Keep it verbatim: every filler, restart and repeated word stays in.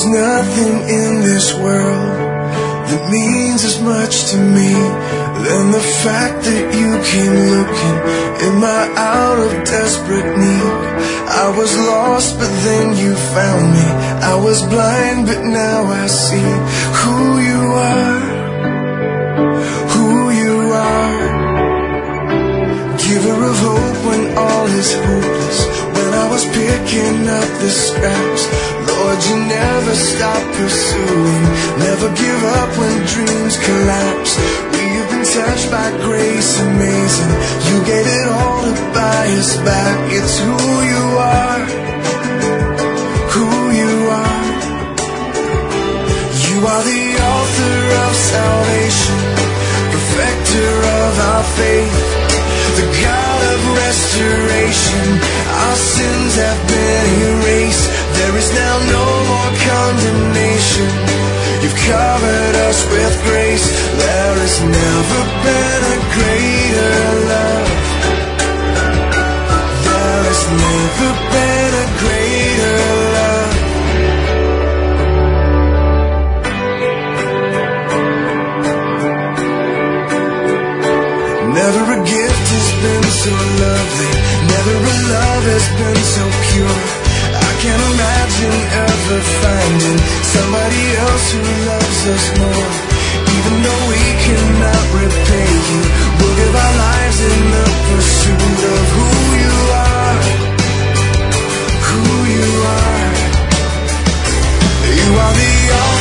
nothing in this world that means as much to me than the fact that you came looking in my hour of desperate need. I was lost, but then you found me. I was blind, but now I see who you are, who you are. Giver of hope when all is hopeless, when I was picking up the scraps. Lord, you never stop pursuing, never give up when dreams collapse. We have been touched by grace amazing. You gave it all to buy us back. It's who you are, who you are. You are the author of salvation, perfecter of our faith, the God of restoration. Our sins have been erased. There is now no more condemnation. You've covered us with grace. There has never been a greater love. There has never been a greater love. Never a gift has been so lovely, never a love has been so pure. I can't imagine ever finding somebody else who loves us more. Even though we cannot repay you, we'll give our lives in the pursuit of who you are, who you are. You are the only